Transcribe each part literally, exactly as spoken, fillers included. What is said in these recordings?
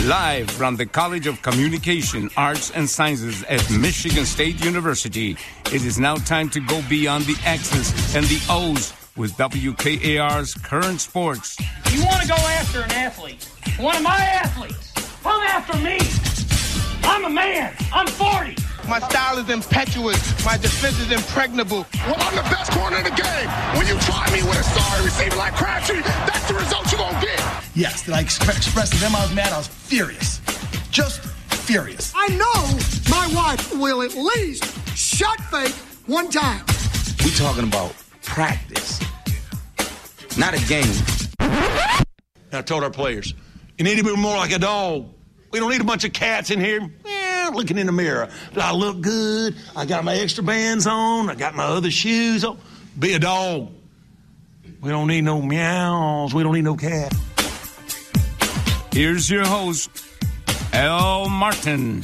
Live from the College of Communication, Arts, and Sciences at Michigan State University, it is now time to go beyond the X's and the O's with W K A R's Current Sports. You want to go after an athlete, one of my athletes, come after me. I'm a man. I'm forty. My style is impetuous. My defense is impregnable. Well, I'm the best corner in the game. When you try me with a sorry receiver like Crabtree, that's the result you're going to get. Yes, did I express, express to them I was mad? I was furious. Just furious. I know my wife will at least shot fake one time. We talking about practice, not a game. I told our players, you need to be more like a dog. We don't need a bunch of cats in here eh, looking in the mirror. Do I look good? I got my extra bands on. I got my other shoes on. Be a dog. We don't need no meows. We don't need no cat. Here's your host, Al Martin.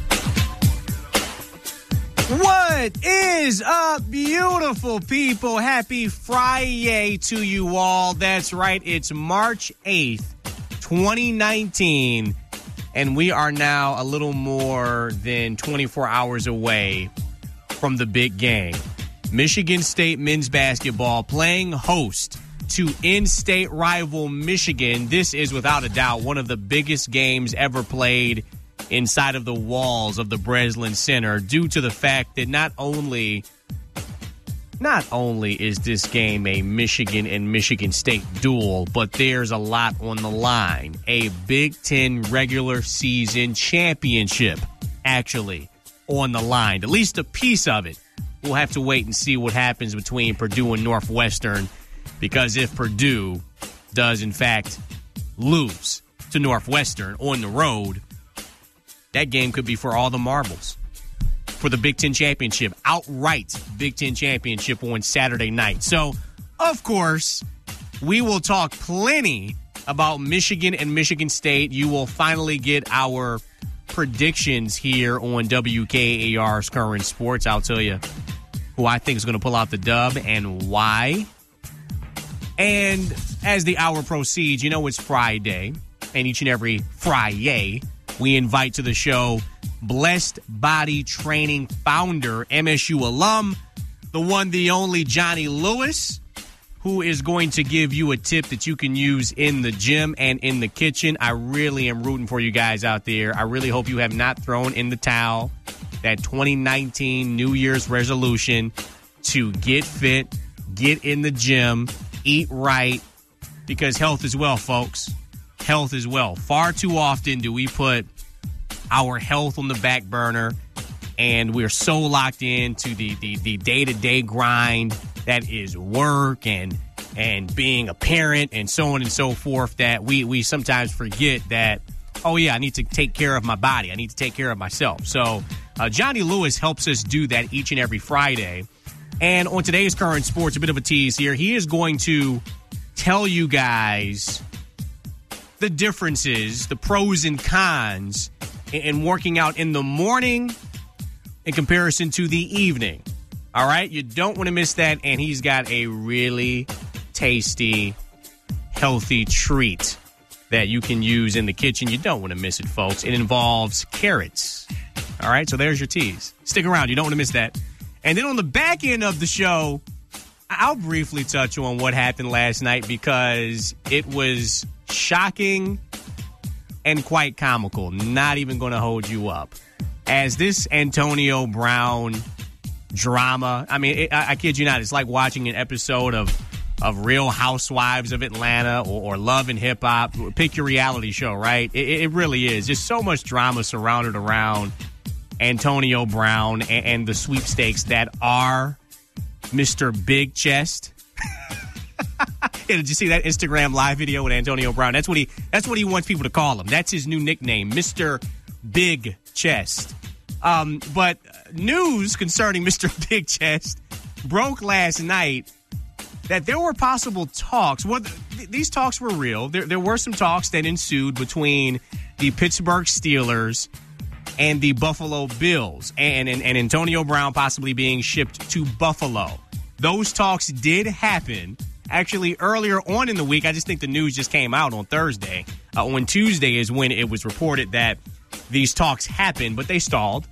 What is up, beautiful people? Happy Friday to you all. That's right. It's March eighth, twenty nineteen. And we are now a little more than twenty-four hours away from the big game. Michigan State men's basketball playing host to in-state rival Michigan. This is without a doubt one of the biggest games ever played inside of the walls of the Breslin Center, due to the fact that not only not only is this game a Michigan and Michigan State duel, but there's a lot on the line. A Big Ten regular season championship, actually, on the line. At least a piece of it. We'll have to wait and see what happens between Purdue and Northwestern, because if Purdue does, in fact, lose to Northwestern on the road, that game could be for all the marbles for the Big Ten Championship, outright Big Ten Championship on Saturday night. So, of course, we will talk plenty about Michigan and Michigan State. You will finally get our predictions here on W K A R's Current Sports. I'll tell you who I think is going to pull out the dub and why. And as the hour proceeds, you know it's Friday, and each and every Friday, we invite to the show Blessed Body Training founder, M S U alum, the one, the only Johnny Lewis, who is going to give you a tip that you can use in the gym and in the kitchen. I really am rooting for you guys out there. I really hope you have not thrown in the towel. That twenty nineteen New Year's resolution to get fit, get in the gym, eat right, because health is wealth, folks. Health is wealth. Far too often do we put our health on the back burner, and we're so locked into the, the, the day-to-day grind that is work and and being a parent and so on and so forth, that we, we sometimes forget that, oh, yeah, I need to take care of my body. I need to take care of myself. So uh, Johnny Lewis helps us do that each and every Friday. And on today's Current Sports, a bit of a tease here, he is going to tell you guys the differences, the pros and cons in working out in the morning in comparison to the evening. All right? You don't want to miss that. And he's got a really tasty, healthy treat that you can use in the kitchen. You don't want to miss it, folks. It involves carrots. All right? So there's your tease. Stick around. You don't want to miss that. And then on the back end of the show, I'll briefly touch on what happened last night, because it was shocking and quite comical. Not even going to hold you up. As this Antonio Brown drama, I mean, it, I, I kid you not, it's like watching an episode of, of Real Housewives of Atlanta or, or Love and Hip Hop. Pick your reality show, right? It, it really is. Just so much drama surrounded around Antonio Brown and, and the sweepstakes that are Mister Big Chest. Yeah, did you see that Instagram live video with Antonio Brown? That's what he that's what he wants people to call him. That's his new nickname, Mister Big Chest. Um, but news concerning Mister Big Chest broke last night that there were possible talks. Well, th- these talks were real. There, there were some talks that ensued between the Pittsburgh Steelers and the Buffalo Bills, and, and, and Antonio Brown possibly being shipped to Buffalo. Those talks did happen. Actually, earlier on in the week, I just think the news just came out on Thursday. Uh, on Tuesday is when it was reported that these talks happened, but they stalled.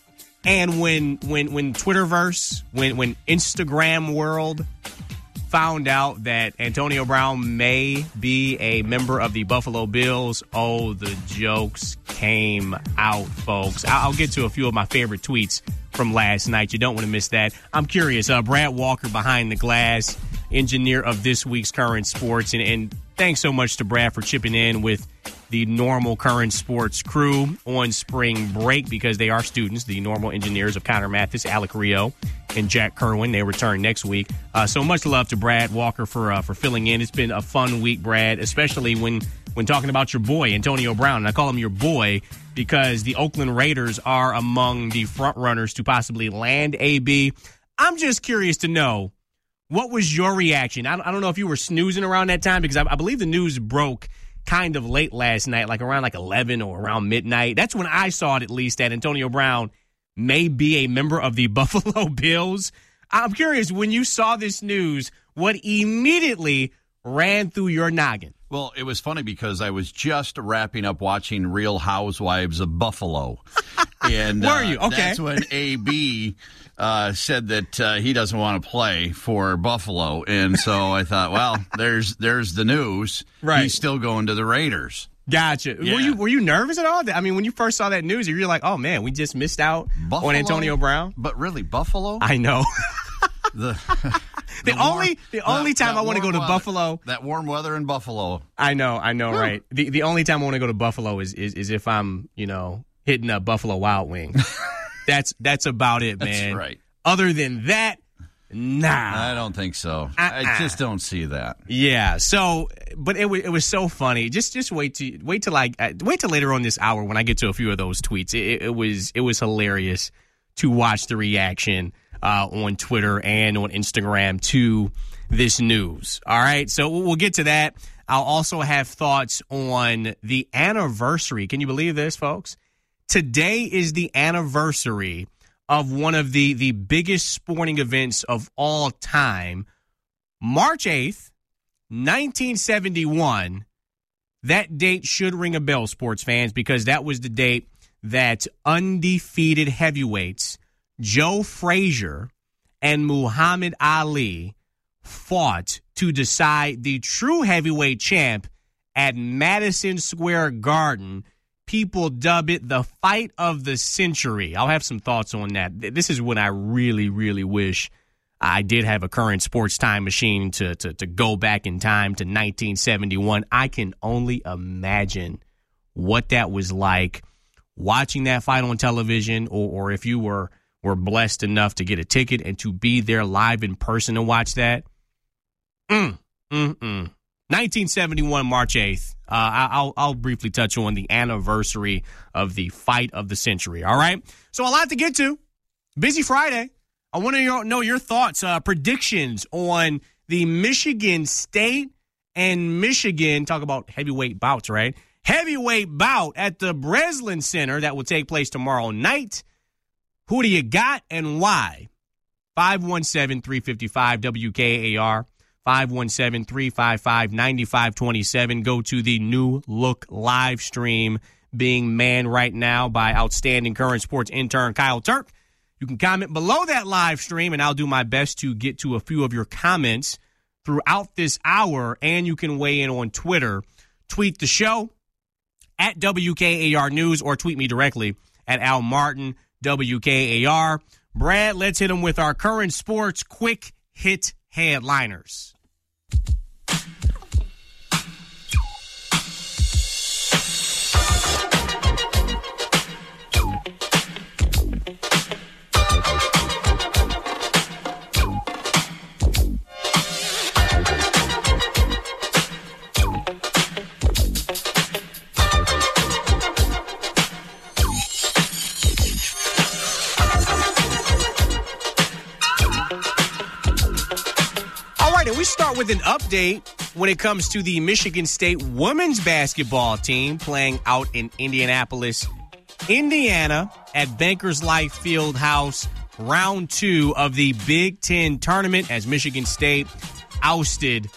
And when when when Twitterverse, when when Instagram world found out that Antonio Brown may be a member of the Buffalo Bills, oh, the jokes came out, folks. I'll get to a few of my favorite tweets from last night. You don't want to miss that. I'm curious. Uh, Brad Walker behind the glass, engineer of this week's Current Sports. And, and thanks so much to Brad for chipping in with the normal Current Sports crew on spring break because they are students, the normal engineers of Connor Mathis, Alec Rio, and Jack Kerwin. They return next week. Uh, so much love to Brad Walker for uh, for filling in. It's been a fun week, Brad, especially when, when talking about your boy, Antonio Brown. And I call him your boy because the Oakland Raiders are among the front runners to possibly land A B. I'm just curious to know, what was your reaction? I, I don't know if you were snoozing around that time because I, I believe the news broke kind of late last night, like around like eleven or around midnight. That's when I saw it, at least, that Antonio Brown may be a member of the Buffalo Bills. I'm curious, when you saw this news, what immediately ran through your noggin? Well, it was funny because I was just wrapping up watching Real Housewives of Buffalo. And were you? Uh, okay. That's when A B uh, said that uh, he doesn't want to play for Buffalo. And so I thought, well, there's there's the news. Right. He's still going to the Raiders. Gotcha. Yeah. Were you were you nervous at all? I mean, when you first saw that news, you were like, oh, man, we just missed out Buffalo? on Antonio Brown? But really, Buffalo? I know. the the, the warm, only the only that, time that I want to go to weather, Buffalo. That warm weather in Buffalo. I know, I know, Woo. right? The the only time I want to go to Buffalo is, is is if I'm, you know, hitting up Buffalo Wild Wings. that's that's about it, man. That's right. Other than that, nah. I don't think so. Uh-uh. I just don't see that. Yeah. So, but it was it was so funny. Just just wait to wait till like uh, wait till later on this hour when I get to a few of those tweets. It, it was it was hilarious to watch the reaction uh, on Twitter and on Instagram to this news. All right. So we'll get to that. I'll also have thoughts on the anniversary. Can you believe this, folks? Today is the anniversary of one of the, the biggest sporting events of all time. March eighth, nineteen seventy-one. That date should ring a bell, sports fans, because that was the date that undefeated heavyweights Joe Frazier and Muhammad Ali fought to decide the true heavyweight champ at Madison Square Garden. People dub it the fight of the century. I'll have some thoughts on that. This is when I really, really wish I did have a Current Sports time machine to, to, to go back in time to nineteen seventy-one. I can only imagine what that was like watching that fight on television, or, or if you were, were blessed enough to get a ticket and to be there live in person to watch that. Mm, mm, mm. nineteen seventy-one, March eighth. Uh, I'll, I'll briefly touch on the anniversary of the fight of the century. All right. So a lot to get to. Busy Friday. I want to know your thoughts, uh, predictions on the Michigan State and Michigan. Talk about heavyweight bouts, right? Heavyweight bout at the Breslin Center that will take place tomorrow night. Who do you got and why? five one seven, three five five, W K A R. five one seven, three five five, nine five two seven. Go to the New Look live stream being manned right now by outstanding Current Sports intern Kyle Turk. You can comment below that live stream, and I'll do my best to get to a few of your comments throughout this hour, and you can weigh in on Twitter. Tweet the show at W K A R News or tweet me directly at Al Martin, W K A R. Brad, let's hit him with our Current Sports quick hit headliners. We start with an update when it comes to the Michigan State women's basketball team playing out in Indianapolis, Indiana at Bankers Life Fieldhouse, round two of the Big Ten tournament as Michigan State ousted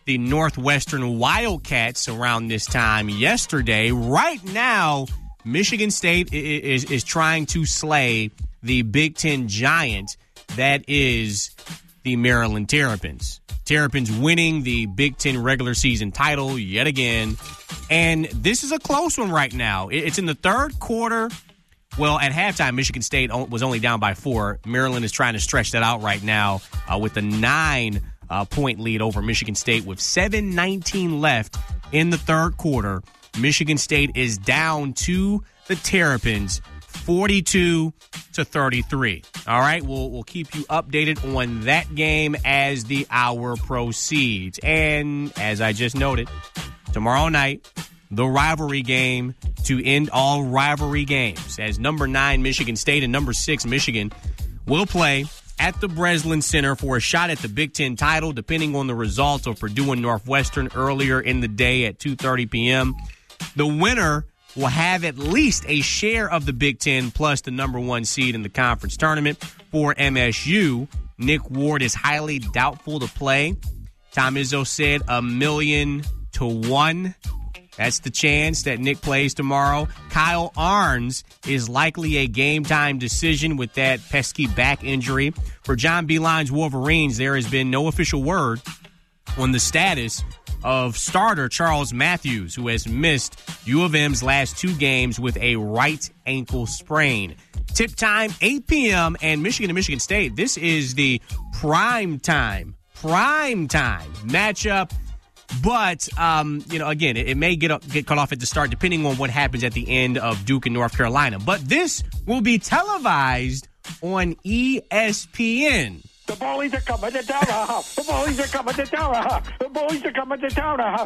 the Northwestern Wildcats around this time yesterday. Right now, Michigan State is, is trying to slay the Big Ten giant that is the Maryland Terrapins. Terrapins winning the Big Ten regular season title yet again. And this is a close one right now. It's in the third quarter. Well, at halftime, Michigan State was only down by four. Maryland is trying to stretch that out right now uh, with a nine-point uh, lead over Michigan State with seven nineteen left in the third quarter. Michigan State is down to the Terrapins forty-two to thirty-three. All right, we'll we'll keep you updated on that game as the hour proceeds. And as I just noted, tomorrow night, the rivalry game to end all rivalry games, as number nine Michigan State and number six Michigan will play at the Breslin Center for a shot at the Big Ten title, depending on the results of Purdue and Northwestern earlier in the day at two thirty p.m. The winner will have at least a share of the Big Ten plus the number one seed in the conference tournament. For M S U, Nick Ward is highly doubtful to play. Tom Izzo said a million to one. That's the chance that Nick plays tomorrow. Kyle Arns is likely a game-time decision with that pesky back injury. For John Beilein's Wolverines, there has been no official word on the status of starter Charles Matthews, who has missed U of M's last two games with a right ankle sprain. Tip time, eight p.m., and Michigan and Michigan State. This is the prime time, prime time matchup. But, um, you know, again, it, it may get up, get cut off at the start depending on what happens at the end of Duke and North Carolina. But this will be televised on E S P N. The bullies are coming to town. The bullies are coming to town. The bullies are coming to town.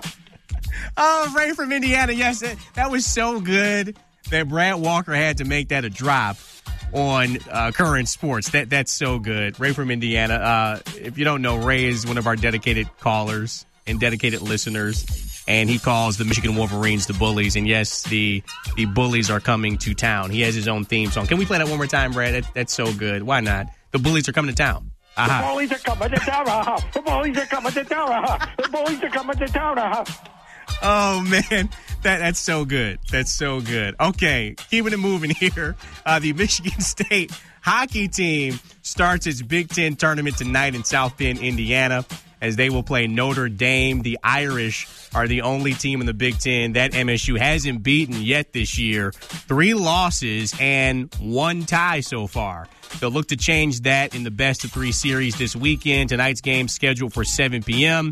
Oh, Ray from Indiana. Yes, that, that was so good that Brad Walker had to make that a drop on uh, Current Sports. That That's so good. Ray from Indiana. Uh, if you don't know, Ray is one of our dedicated callers and dedicated listeners, and he calls the Michigan Wolverines the bullies. And yes, the the bullies are coming to town. He has his own theme song. Can we play that one more time, Brad? That, that's so good. Why not? The bullies are coming to town. Uh-huh. The bullies are coming to town. The bullies are coming to town. The bullies are coming to town. Oh, man. That That's so good. That's so good. Okay, keeping it moving here. Uh, the Michigan State hockey team starts its Big Ten tournament tonight in South Bend, Indiana, as they will play Notre Dame. The Irish are the only team in the Big Ten that M S U hasn't beaten yet this year. Three losses and one tie so far. They'll look to change that in the best of three series this weekend. Tonight's game scheduled for seven p.m.,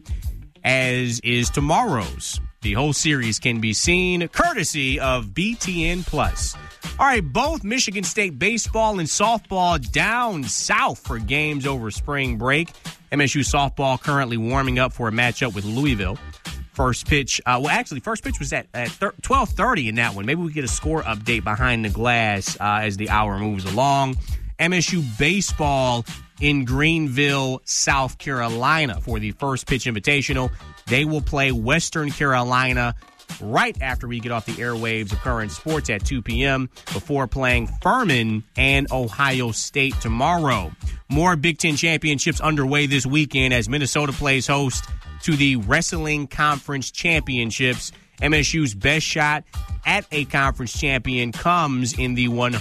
as is tomorrow's. The whole series can be seen courtesy of B T N Plus. All right, both Michigan State baseball and softball down south for games over spring break. M S U softball currently warming up for a matchup with Louisville. First pitch, uh, well, actually, first pitch was at, at twelve thirty in that one. Maybe we get a score update behind the glass uh, as the hour moves along. M S U baseball in Greenville, South Carolina for the first pitch invitational. They will play Western Carolina right after we get off the airwaves of Current Sports at two p.m. before playing Furman and Ohio State tomorrow. More Big Ten championships underway this weekend as Minnesota plays host to the Wrestling Conference Championships. M S U's best shot at a conference champion comes in the one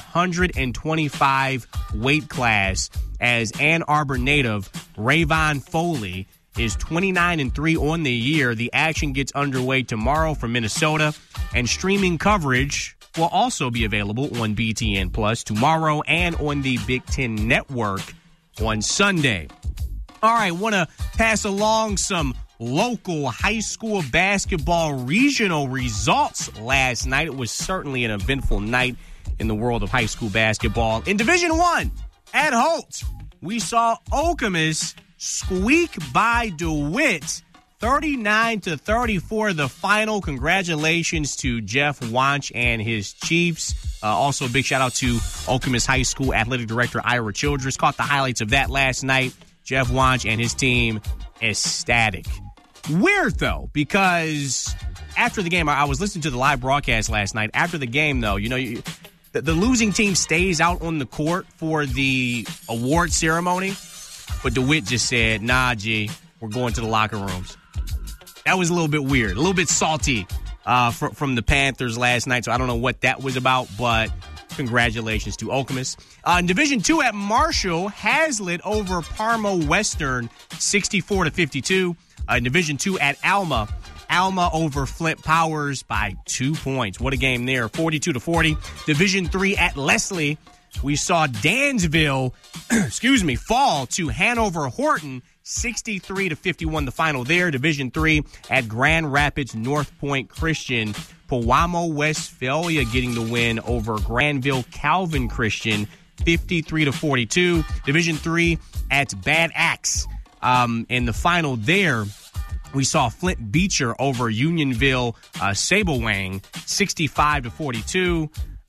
twenty-five weight class as Ann Arbor native Rayvon Foley is twenty-nine and three on the year. The action gets underway tomorrow from Minnesota, and streaming coverage will also be available on B T N Plus tomorrow and on the Big Ten Network on Sunday. All right, want to pass along some local high school basketball regional results last night. It was certainly an eventful night in the world of high school basketball. In Division One, at Holt, we saw Okemos squeak by DeWitt, thirty-nine to thirty-four, the final. Congratulations to Jeff Wanch and his Chiefs. Uh, also, a big shout out to Okemos High School Athletic Director Ira Childress. Caught the highlights of that last night. Jeff Wanch and his team ecstatic. Weird, though, because after the game, I was listening to the live broadcast last night. After the game, though, you know, you, the, the losing team stays out on the court for the award ceremony. But DeWitt just said, nah, G, we're going to the locker rooms. that was a little bit weird, a little bit salty uh, fr- from the Panthers last night. So I don't know what that was about, but congratulations to Okemos. Uh, in Division two at Marshall, Hazlitt over Parma Western, sixty-four to fifty-two. Uh, in Division two at Alma, Alma over Flint Powers by two points. What a game there, forty-two to forty. Division three at Leslie, we saw Dansville, excuse me, fall to Hanover Horton, sixty-three to fifty-one. The final there. Division three at Grand Rapids North Point Christian, Pewamo Westphalia getting the win over Granville Calvin Christian, fifty-three to forty-two. Division three at Bad Axe. Um, in the final there, we saw Flint Beecher over Unionville uh, Sablewang, sixty-five to forty-two.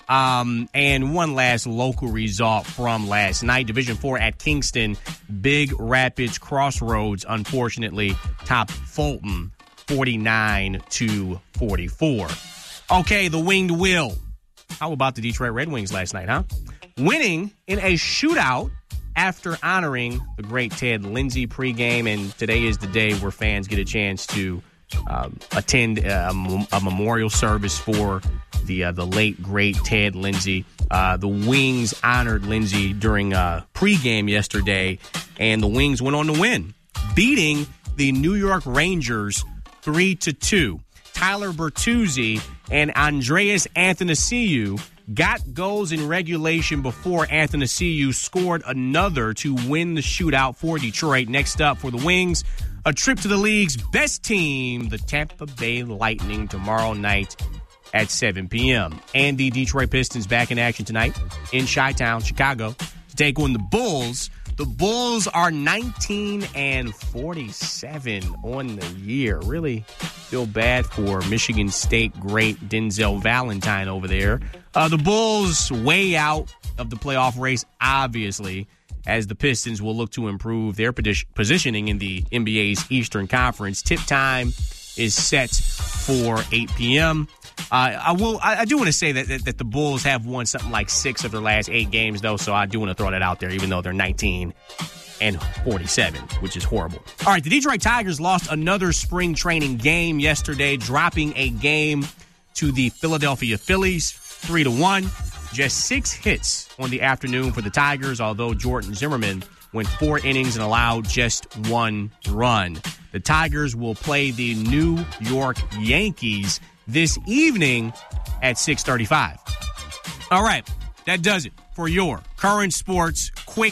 Um, and one last local result from last night. Division four at Kingston, Big Rapids Crossroads, unfortunately, topped Fulton, forty-nine to forty-four. Okay, the Winged Wheel. How about the Detroit Red Wings last night, huh? Winning in a shootout after honoring the great Ted Lindsay pregame, and today is the day where fans get a chance to um, attend a, a memorial service for the uh, the late, great Ted Lindsay. Uh, the Wings honored Lindsay during uh, pregame yesterday, and the Wings went on to win, beating the New York Rangers three to two. Tyler Bertuzzi and Andreas Athanasiou got goals in regulation before Athanasiou scored another to win the shootout for Detroit. Next up for the Wings, a trip to the league's best team, the Tampa Bay Lightning, tomorrow night at seven p.m. And the Detroit Pistons back in action tonight in Chi-Town, Chicago, to take on the Bulls. The Bulls are nineteen and forty-seven on the year. Really feel bad for Michigan State great Denzel Valentine over there. Uh, the Bulls way out of the playoff race, obviously, as the Pistons will look to improve their positioning in the N B A's Eastern Conference. Tip time is set for eight p.m. Uh, I will. I, I do want to say that, that that the Bulls have won something like six of their last eight games, though. So I do want to throw that out there, even though they're nineteen and forty-seven, which is horrible. All right, the Detroit Tigers lost another spring training game yesterday, dropping a game to the Philadelphia Phillies, three to one. Just six hits on the afternoon for the Tigers, although Jordan Zimmerman went four innings and allowed just one run. The Tigers will play the New York Yankees this evening at six thirty-five. All right, that does it for your current sports quick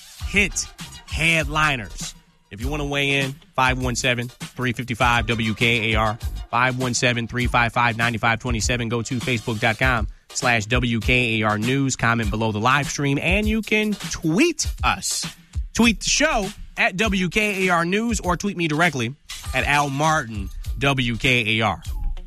hit headliners. If you want to weigh in, five one seven, three five five, W K A R, five one seven, three five five, nine five two seven. Go to facebook.com slash W K A R News. Comment below the live stream, and you can tweet us. Tweet the show at W K A R News, or tweet me directly at Al Martin, W K A R.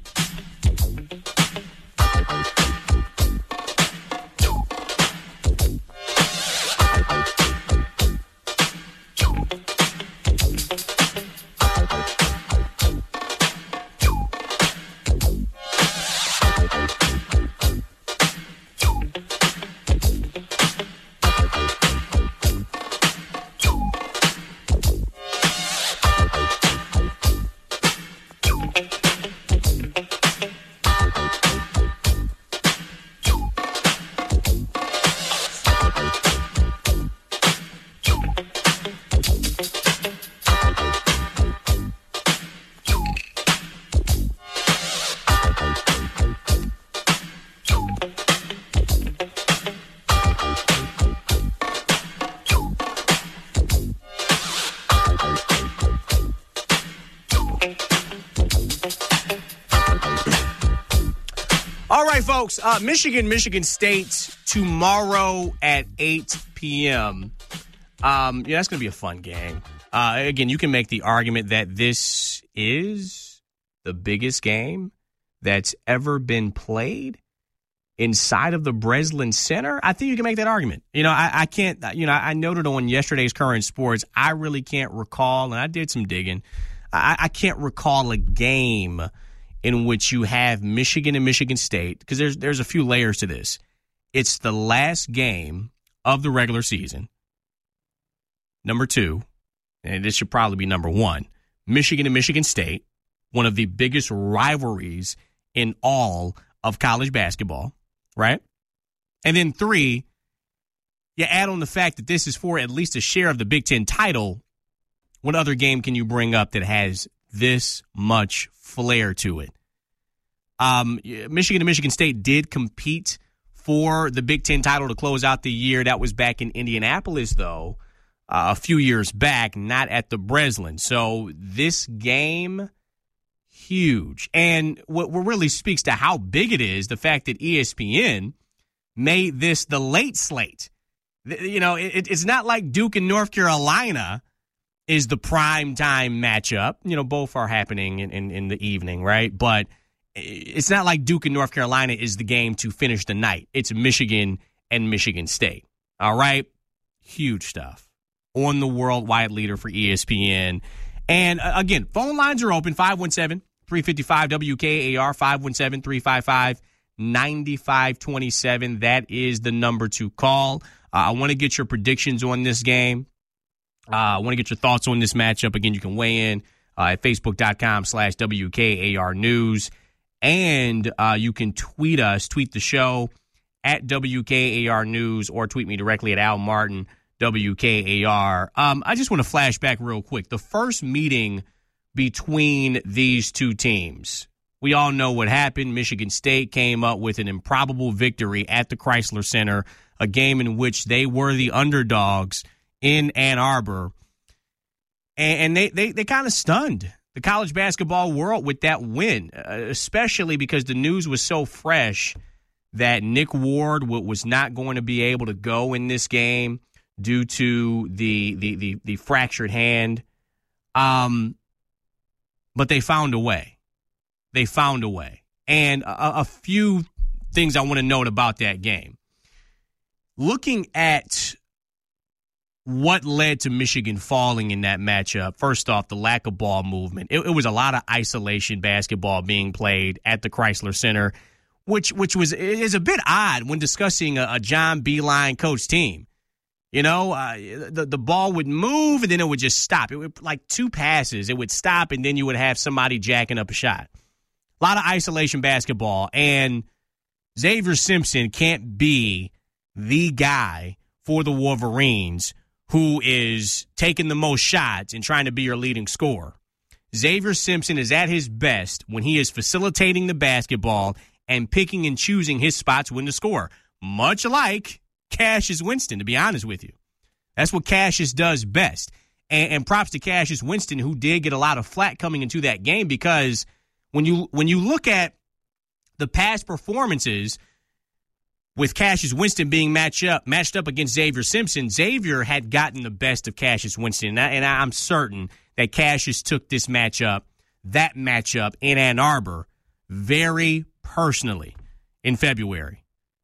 Folks, uh, Michigan, Michigan State tomorrow at eight p.m. Um, yeah, that's going to be a fun game. Uh, again, you can make the argument that this is the biggest game that's ever been played inside of the Breslin Center. I think you can make that argument. You know, I, I can't, you know, I noted on yesterday's Current Sports, I really can't recall, and I did some digging, I, I can't recall a game in which you have Michigan and Michigan State, because there's there's a few layers to this. It's the last game of the regular season. Number two, and this should probably be number one, Michigan and Michigan State one of the biggest rivalries in all of college basketball, right? And then three, you add on the fact that this is for at least a share of the Big Ten title. What other game can you bring up that has this much flair to it? Um, Michigan and Michigan State did compete for the Big Ten title to close out the year. That was back in Indianapolis, though, uh, a few years back, not at the Breslin. So this game, huge. And what, what really speaks to how big it is, the fact that E S P N made this the late slate. You know, it, it's not like Duke and North Carolina is the prime time matchup. You know, both are happening in, in, in the evening, right? But it's not like Duke and North Carolina is the game to finish the night. It's Michigan and Michigan State. All right? Huge stuff. On the worldwide leader for E S P N. And uh, again, phone lines are open, five one seven, three five five, W K A R, five one seven, three five five, nine five two seven. That is the number to call. Uh, I want to get your predictions on this game. Uh, I want to get your thoughts on this matchup. Again, you can weigh in uh, at facebook.com slash WKAR News. And uh, you can tweet us, tweet the show at W K A R News, or tweet me directly at Al Martin, W K A R. Um, I just want to flash back real quick. The first meeting between these two teams, we all know what happened. Michigan State came up with an improbable victory at the Chrysler Center, a game in which they were the underdogs in Ann Arbor. And, and they, they, they kind of stunned the college basketball world with that win, uh, especially because the news was so fresh that Nick Ward w- was not going to be able to go in this game due to the the the, the fractured hand. Um, but they found a way. They found a way. And a, a few things I want to note about that game. Looking at what led to Michigan falling in that matchup, first off, the lack of ball movement. It, it was a lot of isolation basketball being played at the Chrysler Center, which which was is a bit odd when discussing a, a John Beilein coach team. You know, uh, the, the ball would move and then it would just stop. It would, like two passes, it would stop and then you would have somebody jacking up a shot. A lot of isolation basketball, and Xavier Simpson can't be the guy for the Wolverines who is taking the most shots and trying to be your leading scorer. Xavier Simpson is at his best when he is facilitating the basketball and picking and choosing his spots when to score, much like Cassius Winston, to be honest with you. That's what Cassius does best. And, and props to Cassius Winston, who did get a lot of flack coming into that game, because when you when you look at the past performances with Cassius Winston being matched up, matched up against Xavier Simpson, Xavier had gotten the best of Cassius Winston. And, I, and I'm certain that Cassius took this matchup, that matchup in Ann Arbor, very personally in February.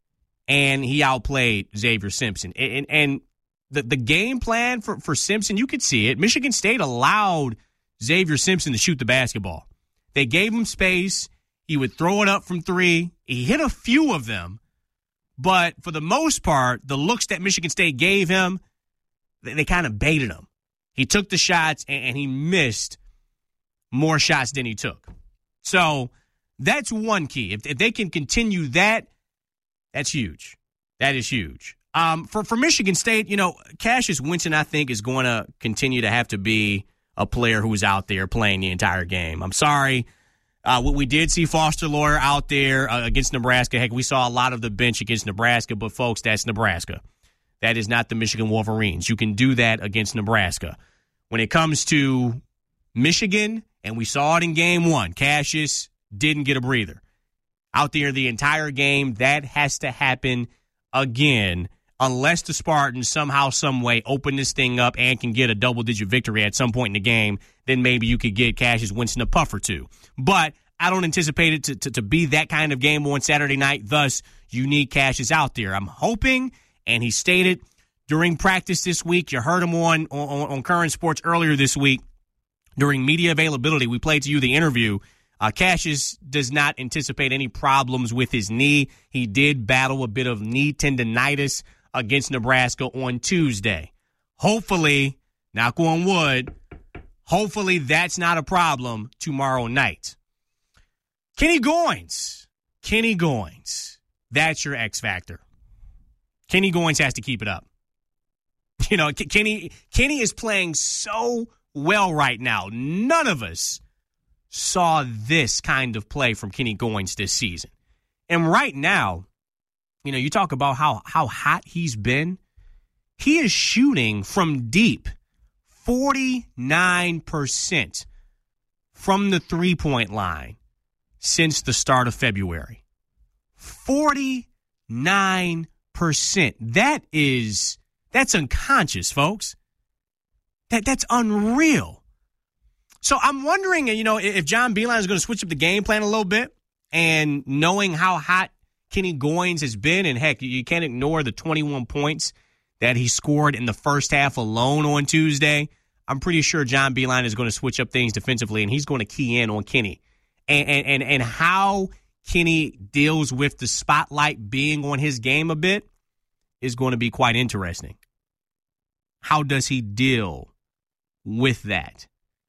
And he outplayed Xavier Simpson. And, and the, the game plan for, for Simpson, you could see it. Michigan State allowed Xavier Simpson to shoot the basketball. They gave him space. He would throw it up from three. He hit a few of them. But for the most part, the looks that Michigan State gave him, they, they kind of baited him. He took the shots, and, and he missed more shots than he took. So that's one key. If, if they can continue that, that's huge. That is huge. Um, for, for Michigan State, you know, Cassius Winston, I think, is going to continue to have to be a player who's out there playing the entire game. I'm sorry. Uh, we did see Foster Loyer out there uh, against Nebraska. Heck, we saw a lot of the bench against Nebraska, but, folks, that's Nebraska. That is not the Michigan Wolverines. You can do that against Nebraska. When it comes to Michigan, and we saw it in game one, Cassius didn't get a breather. Out there the entire game, that has to happen again unless the Spartans somehow, some way open this thing up and can get a double-digit victory at some point in the game. Then maybe you could get Cassius Winston a puff or two. But I don't anticipate it to, to, to be that kind of game on Saturday night. Thus, you need Cassius out there. I'm hoping, and he stated during practice this week, you heard him on, on, on Current Sports earlier this week, during media availability, we played to you the interview. Uh, Cassius does not anticipate any problems with his knee. He did battle a bit of knee tendonitis against Nebraska on Tuesday. Hopefully, knock on wood, Hopefully that's not a problem tomorrow night. Kenny Goins. Kenny Goins. That's your X factor. Kenny Goins has to keep it up. You know, Kenny Kenny is playing so well right now. None of us saw this kind of play from Kenny Goins this season. And right now, you know, you talk about how, how hot he's been. He is shooting from deep forty-nine percent from the three-point line since the start of February. forty-nine percent. That is, that's unconscious, folks. That That's unreal. So I'm wondering, you know, if John Beilein is going to switch up the game plan a little bit, and knowing how hot Kenny Goins has been, and heck, you can't ignore the twenty-one points that he scored in the first half alone on Tuesday. I'm pretty sure John Beilein is going to switch up things defensively, and he's going to key in on Kenny. And, and, and, and how Kenny deals with the spotlight being on his game a bit is going to be quite interesting. How does he deal with that?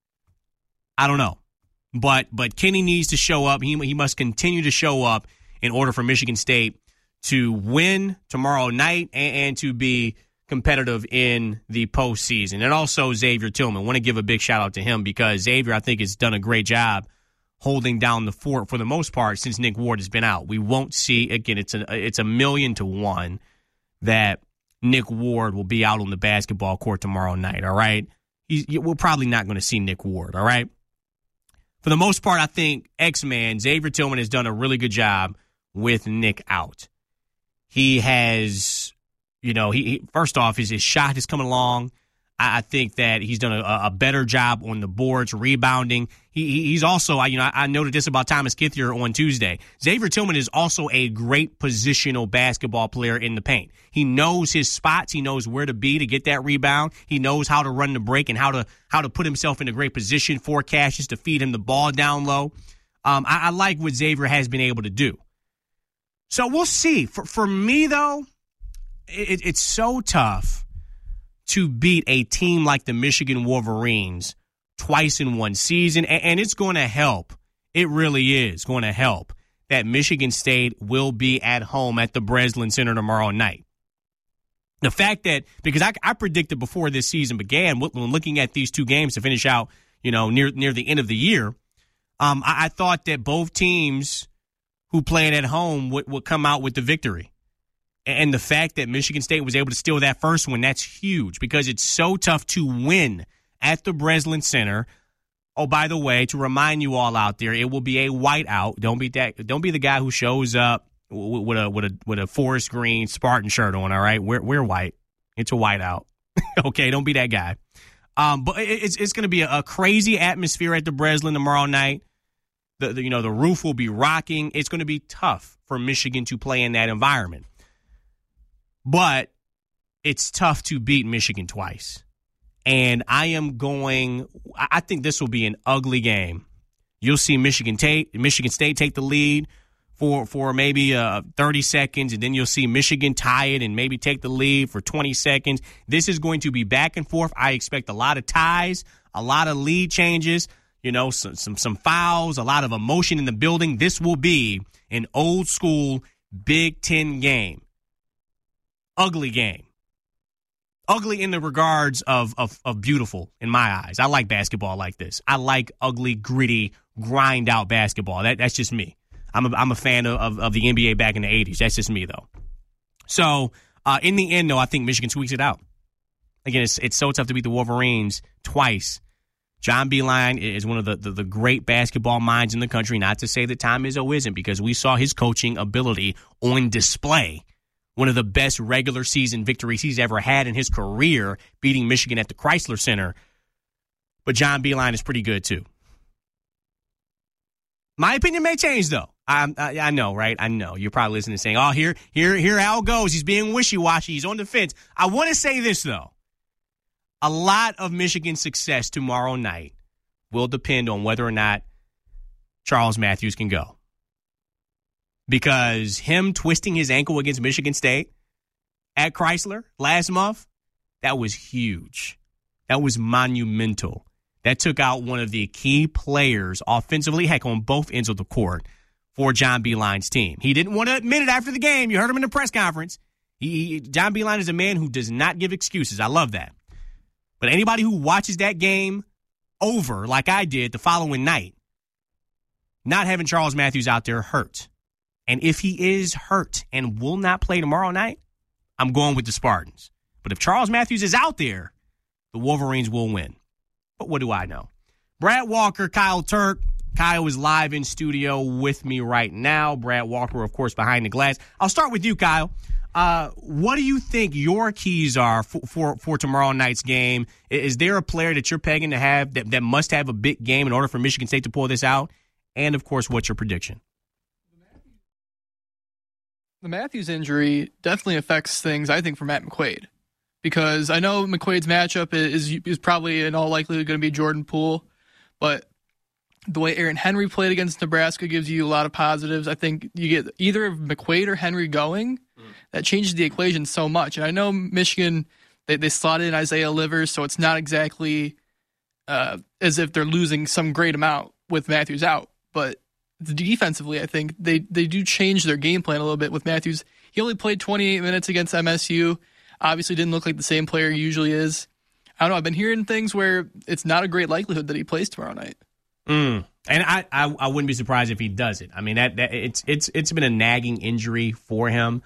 I don't know. But but Kenny needs to show up. He, he must continue to show up in order for Michigan State to win tomorrow night and, and to be competitive in the postseason. And also Xavier Tillman. I want to give a big shout out to him because Xavier, I think, has done a great job holding down the fort for the most part since Nick Ward has been out. We won't see, again, it's a, it's a million to one that Nick Ward will be out on the basketball court tomorrow night, all right? He's, we're probably not going to see Nick Ward, all right? For the most part, I think X-Man, Xavier Tillman, has done a really good job with Nick out. He has, you know, he, he first off, his, his shot is coming along. I, I think that he's done a, a better job on the boards, rebounding. He, he, he's also, you know, I, I noted this about Thomas Kithier on Tuesday. Xavier Tillman is also a great positional basketball player in the paint. He knows his spots. He knows where to be to get that rebound. He knows how to run the break and how to how to put himself in a great position for Cassius to feed him the ball down low. Um, I, I like what Xavier has been able to do. So we'll see. For for me, though, it, it's so tough to beat a team like the Michigan Wolverines twice in one season, and, and it's going to help. It really is going to help that Michigan State will be at home at the Breslin Center tomorrow night. The fact that, because I, I predicted before this season began, when looking at these two games to finish out, you know, near near the end of the year, um, I, I thought that both teams who played at home would, would come out with the victory. And the fact that Michigan State was able to steal that first one, that's huge because it's so tough to win at the Breslin Center. Oh, by the way, to remind you all out there, it will be a whiteout. Don't be that. Don't be the guy who shows up with a with a with a forest green Spartan shirt on. All right, we're we're white. It's a whiteout. Okay, don't be that guy. Um, but it's it's going to be a, a crazy atmosphere at the Breslin tomorrow night. The, the you know the roof will be rocking. It's going to be tough for Michigan to play in that environment. But it's tough to beat Michigan twice. And I am going – I think this will be an ugly game. You'll see Michigan take, Michigan State take the lead for, for maybe uh, thirty seconds, and then you'll see Michigan tie it and maybe take the lead for twenty seconds. This is going to be back and forth. I expect a lot of ties, a lot of lead changes, you know, some some, some fouls, a lot of emotion in the building. This will be an old-school Big Ten game. Ugly game. Ugly in the regards of, of of beautiful in my eyes. I like basketball like this. I like ugly, gritty, grind out basketball. That that's just me. I'm a, I'm a fan of, of, of the N B A back in the eighties. That's just me though. So uh, in the end, though, I think Michigan squeaks it out. Again, it's it's so tough to beat the Wolverines twice. John Beilein is one of the, the, the great basketball minds in the country. Not to say that Tom Izzo isn't, because we saw his coaching ability on display. One of the best regular season victories he's ever had in his career, beating Michigan at the Chrysler Center. But John Beilein is pretty good, too. My opinion may change, though. I, I, I know, right? I know. You're probably listening and saying, oh, here, here, here Al goes. He's being wishy-washy. He's on the fence. I want to say this, though. A lot of Michigan's success tomorrow night will depend on whether or not Charles Matthews can go. Because him twisting his ankle against Michigan State at Chrysler last month, that was huge. That was monumental. that took out one of the key players offensively, heck, on both ends of the court for John Beilein's team. He didn't want to admit it after the game. You heard him in the press conference. He, he, John Beilein is a man who does not give excuses. I love that. But anybody who watches that game over, like I did the following night, not having Charles Matthews out there hurt. And if he is hurt and will not play tomorrow night, I'm going with the Spartans. But if Charles Matthews is out there, the Wolverines will win. But what do I know? Brad Walker, Kyle Turk. Kyle is live in studio with me right now. Brad Walker, of course, behind the glass. I'll start with you, Kyle. Uh, what do you think your keys are for, for, for tomorrow night's game? Is there a player that you're pegging to have that, that must have a big game in order for Michigan State to pull this out? And, of course, what's your prediction? The Matthews injury definitely affects things, I think, for Matt McQuaid. Because I know McQuaid's matchup is, is probably in all likelihood going to be Jordan Poole. But the way Aaron Henry played against Nebraska gives you a lot of positives. I think you get either McQuaid or Henry going. That changes the equation so much. And I know Michigan, they, they slotted in Isaiah Livers, so it's not exactly uh, as if they're losing some great amount with Matthews out. But defensively, I think they, they do change their game plan a little bit with Matthews. He only played twenty-eight minutes against M S U. Obviously didn't look like the same player he usually is. I don't know. I've been hearing things where it's not a great likelihood that he plays tomorrow night. Mm. And I, I, I wouldn't be surprised if he does it. I mean, that, that it's it's it's been a nagging injury for him.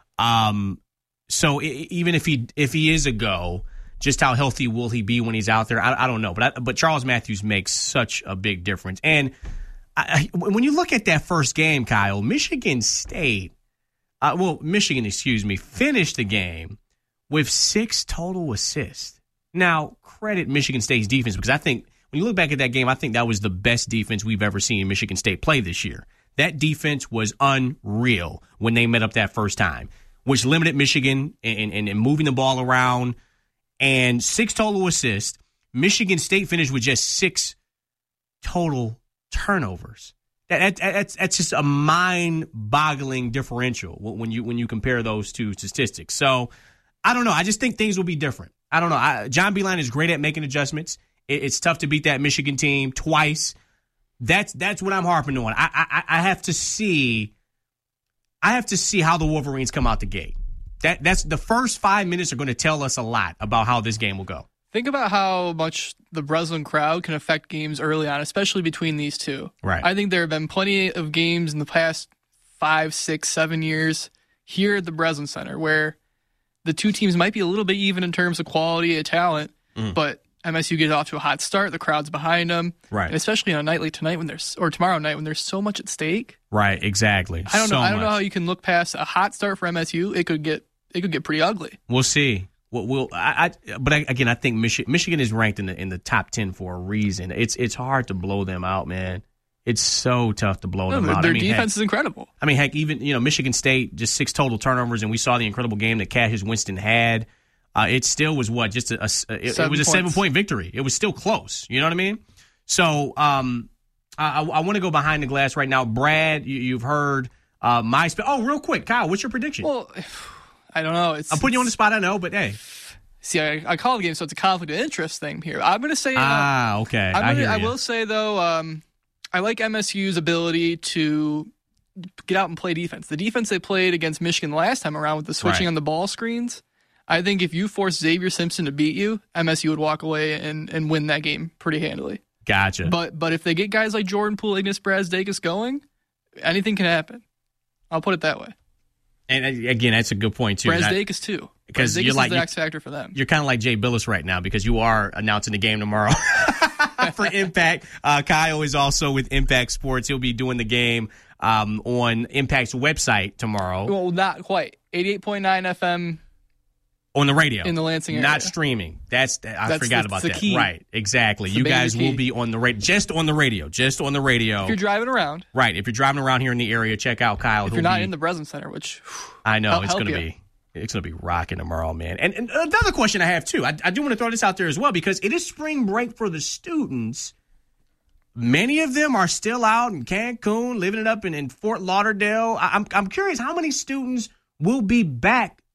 Um, so it, even if he if he is a go, just how healthy will he be when he's out there? I, I don't know. But I, but Charles Matthews makes such a big difference. And I, when you look at that first game, Kyle, Michigan State, uh, well, Michigan, excuse me, finished the game with six total assists. Now, credit Michigan State's defense, because I think when you look back at that game, I think that was the best defense we've ever seen Michigan State play this year. That defense was unreal when they met up that first time, which limited Michigan in, in, in moving the ball around. And six total assists. Michigan State finished with just six total turnovers. That, that, that's, that's just a mind-boggling differential when you when you compare those two statistics. So, I don't know. I just think things will be different. I don't know. I, John Beilein is great at making adjustments. It, it's tough to beat that Michigan team twice. That's that's what I'm harping on. I, I I have to see. I have to see how the Wolverines come out the gate. That that's the first five minutes are going to tell us a lot about how this game will go. Think about how much the Breslin crowd can affect games early on, especially between these two. Right. I think there have been plenty of games in the past five, six, seven years here at the Breslin Center where the two teams might be a little bit even in terms of quality of talent, mm. but M S U gets off to a hot start. The crowd's behind them, right? And especially on a night like tonight when there's or tomorrow night when there's so much at stake. Right. Exactly. I don't so know. I don't much. know how you can look past a hot start for M S U. It could get it could get pretty ugly. We'll see. We'll, we'll I, I, but I, again, I think Michigan, Michigan is ranked in the in the top ten for a reason. It's it's hard to blow them out, man. It's so tough to blow no, them their, out. Their I mean, defense heck, is incredible. I mean, heck, even you know Michigan State just six total turnovers, and we saw the incredible game that Cassius Winston had. Uh, it still was what just a, a it, it was a seven point victory. It was still close. You know what I mean? So um, I, I want to go behind the glass right now. Brad, you, you've heard uh, my sp- oh, real quick, Kyle, what's your prediction? Well, I don't know. It's, I'm putting you on the spot. I know, but hey. See, I, I call the game, so it's a conflict of interest thing here. I'm going to say. Ah, okay. I'm gonna, I, hear I you. will say though, um, I like M S U's ability to get out and play defense. The defense they played against Michigan last time around with the switching right. on the ball screens. I think if you force Xavier Simpson to beat you, M S U would walk away and, and win that game pretty handily. Gotcha. But but if they get guys like Jordan Poole, Ignas Brazdeikis going, anything can happen. I'll put it that way. And again, that's a good point too. Brazdeikis too. Because Brazdeikis you're like is the X factor for them. You're kind of like Jay Billis right now because you are announcing the game tomorrow for Impact. Uh, Kyle is also with Impact Sports. He'll be doing the game um, on Impact's website tomorrow. Well, not quite. eighty-eight point nine F M. On the radio. In the Lansing area. Not streaming. That's I That's forgot the, about the that. Key. Right, exactly. It's you guys key. will be on the radio, just on the radio, just on the radio. If you're driving around. Right, if you're driving around here in the area, check out Kyle. If He'll you're not be, in the Breslin Center, which I know I'll it's going to be it's going to be rocking tomorrow, man. And, and another question I have too. I, I do want to throw this out there as well because it is spring break for the students. Many of them are still out in Cancun, living it up in, in Fort Lauderdale. I, I'm I'm curious how many students will be back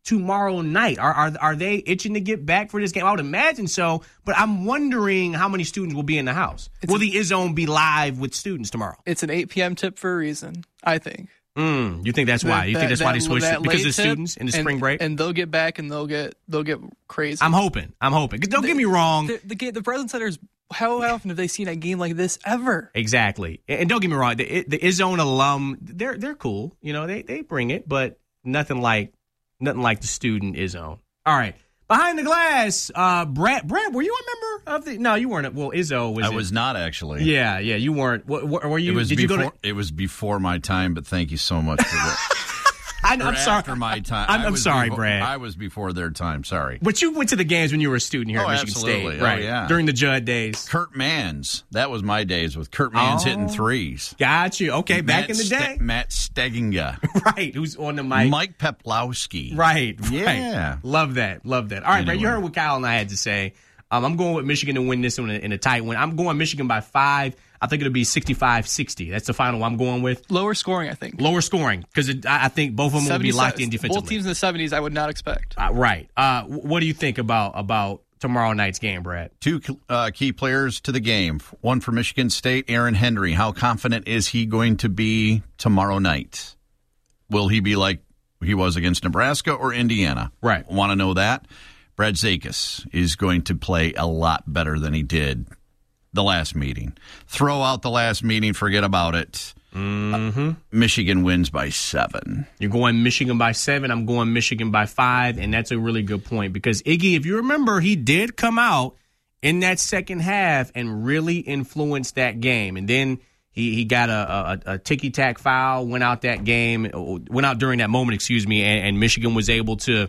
tomorrow night? Are, are are they itching to get back for this game? I would imagine so, but I'm wondering how many students will be in the house. It's will a, the I-Zone be live with students tomorrow? It's an eight p.m. tip for a reason, I think. Mm, you think that's why? You that, think that's that, why they switched it? Because of the tip, students in the and, spring break? And they'll get back and they'll get they'll get crazy. I'm hoping. I'm hoping. Don't the, get me wrong. The, the, the Breslin Center's, how often have they seen a game like this ever? Exactly. And don't get me wrong. The, the I-Zone alum, they're they're cool. You know, they they bring it, but nothing like nothing like the student I-Zone. All right. Behind the glass, uh, Brad. Brad, were you a member of the? No, you weren't. Well, Izzo was. I it? was not actually. Yeah, yeah, you weren't. Were, were you? It was did before, you go to? It was before my time, but thank you so much for that. I, I'm sorry. After my time, I'm, I'm sorry, before, Brad. I was before their time. Sorry. But you went to the games when you were a student here oh, at Michigan absolutely. State, right? Oh, yeah. During the Judd days. Kurt Mans. That was my days with Kurt Mans oh, hitting threes. Got you. Okay, Matt back in the day. Ste- Matt Steginga. Right. Who's on the mic? Mike Peplowski. Right. Yeah. Right. Love that. Love that. All right, anyway. Brad, you heard what Kyle and I had to say. Um, I'm going with Michigan to win this one in a tight win. I'm going Michigan by five. I think it'll be sixty-five sixty. That's the final I'm going with. Lower scoring, I think. Lower scoring, because I think both of them will be locked in defensively. Both teams in the seventies, I would not expect. Uh, right. Uh, what do you think about about tomorrow night's game, Brad? Two uh, key players to the game. One for Michigan State, Aaron Henry. How confident is he going to be tomorrow night? Will he be like he was against Nebraska or Indiana? Right. Want to know that? Brad Zakis is going to play a lot better than he did the last meeting. Throw out the last meeting, forget about it. Mm-hmm. Uh, Michigan wins by seven. You're going Michigan by seven. I'm going Michigan by five, and that's a really good point because Iggy, if you remember, he did come out in that second half and really influenced that game. And then he, he got a, a, a ticky-tack foul, went out that game, went out during that moment, excuse me, and, and Michigan was able to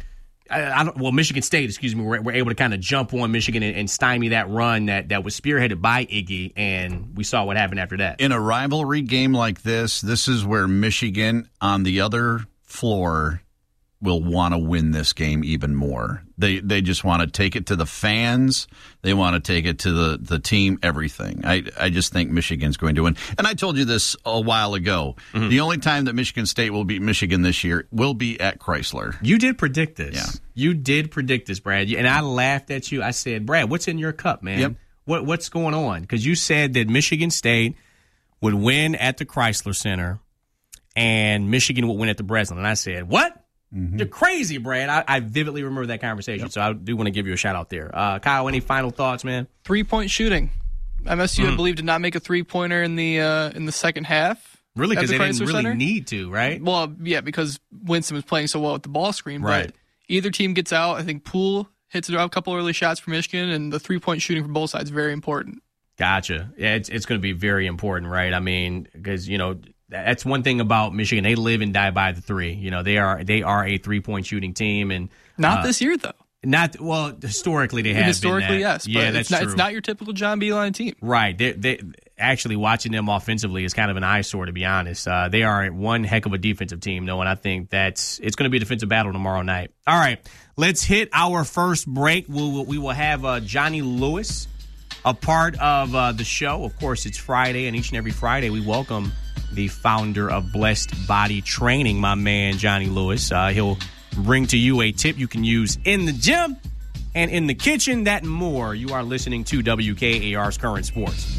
I don't, well, Michigan State, excuse me, were, were able to kind of jump on Michigan and, and stymie that run that, that was spearheaded by Iggy, and we saw what happened after that. In a rivalry game like this, this is where Michigan on the other floor will want to win this game even more. They they just want to take it to the fans. They want to take it to the, the team, everything. I, I just think Michigan's going to win. And I told you this a while ago. Mm-hmm. The only time that Michigan State will beat Michigan this year will be at Chrysler. You did predict this. Yeah. You did predict this, Brad. And I laughed at you. I said, Brad, what's in your cup, man? Yep. What What's going on? Because you said that Michigan State would win at the Chrysler Center and Michigan would win at the Breslin. And I said, what? Mm-hmm. You're crazy, Brad. I, I vividly remember that conversation, yep. So I do want to give you a shout out there. Uh, Kyle, any final thoughts, man? Three-point shooting. M S U, mm. I believe, did not make a three-pointer in the uh, in the second half. Really? Because the they didn't really Center. need to, right? Well, yeah, because Winston was playing so well with the ball screen. Right. But either team gets out. I think Poole hits a couple early shots for Michigan, and the three-point shooting from both sides is very important. Gotcha. Yeah, it's, it's going to be very important, right? I mean, because, you know, that's one thing about Michigan. They live and die by the three. You know, they are they are a three-point shooting team. and Not uh, this year, though. Not Well, historically they have Historically, been that. yes. Yeah, but that's it's not, true. It's not your typical John Beilein team. Right. They, they, actually, watching them offensively is kind of an eyesore, to be honest. Uh, they are one heck of a defensive team, though, and I think that's it's going to be a defensive battle tomorrow night. All right, let's hit our first break. We will, we will have uh, Johnny Lewis a part of uh, the show. Of course, it's Friday, and each and every Friday we welcome the founder of Blessed Body Training, my man Johnny Lewis. Uh, he'll bring to you a tip you can use in the gym and in the kitchen, that and more. You are listening to W K A R's Current Sports.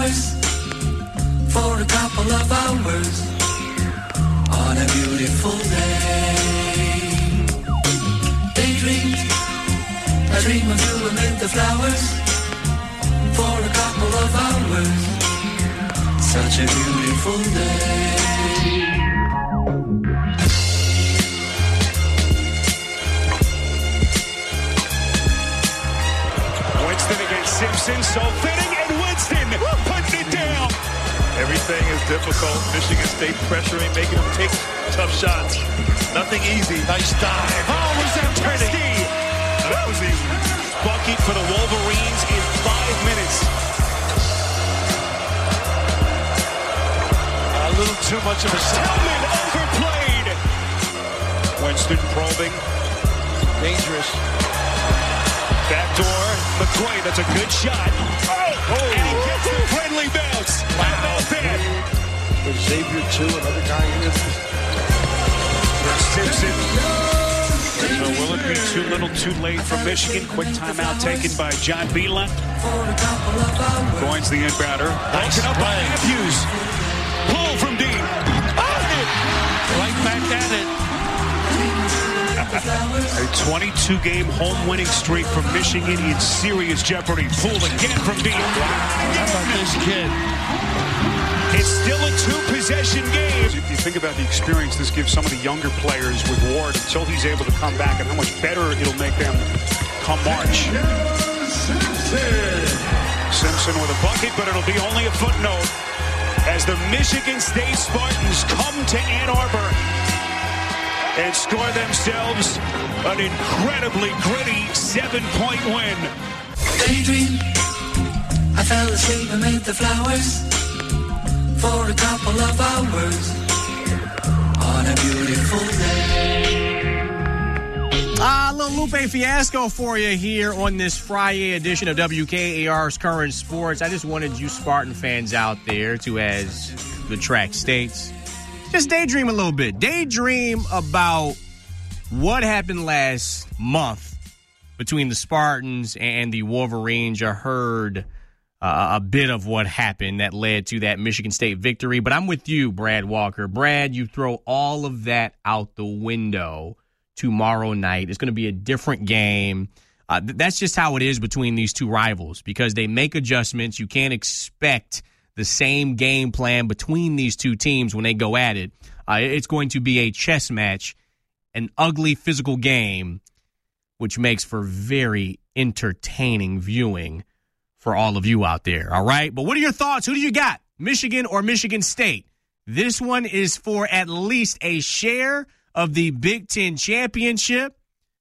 flowers for a couple of hours on a beautiful day. Daydream, I dream of you amid the flowers for a couple of hours. Such a beautiful day. Winston against Simpson, so fitting, and Winston putting it down. Everything is difficult. Michigan State pressuring, making them take tough shots. Nothing easy. Nice dive. Oh, was that pretty? That was easy. Bucket for the Wolverines in five minutes. A little too much of a shot. Tillman overplayed. Winston probing. Dangerous. Backdoor, McQuaid, that's a good shot. Oh, oh. And he gets the friendly bounce. Wow. How about that? With Xavier, too, another guy here. Simpson. So will it be too little too late for Michigan? Quick timeout taken by John Beela. Goins the inbounder. Nice Broken up by play. Matthews. Pull from deep. Oh! Right back at it. A twenty-two game home winning streak from Michigan in serious jeopardy. Poole again from deep. How about this kid? It's still a two-possession game. You think about the experience this gives some of the younger players with Ward until he's able to come back and how much better it'll make them come March. Simpson with a bucket, but it'll be only a footnote as the Michigan State Spartans come to Ann Arbor and score themselves an incredibly gritty seven-point win. Daydream, I fell asleep amid the flowers for a couple of hours on a beautiful day. Ah, uh, a little Lupe Fiasco for you here on this Friday edition of W K A R's Current Sports. I just wanted you Spartan fans out there to, as the track states, just daydream a little bit. Daydream about what happened last month between the Spartans and the Wolverines. I heard uh, a bit of what happened that led to that Michigan State victory. But I'm with you, Brad Walker. Brad, you throw all of that out the window tomorrow night. It's going to be a different game. Uh, th- that's just how it is between these two rivals because they make adjustments. You can't expect the same game plan between these two teams when they go at it. Uh, it's going to be a chess match, an ugly physical game, which makes for very entertaining viewing for all of you out there. All right? But what are your thoughts? Who do you got? Michigan or Michigan State? This one is for at least a share of the Big Ten championship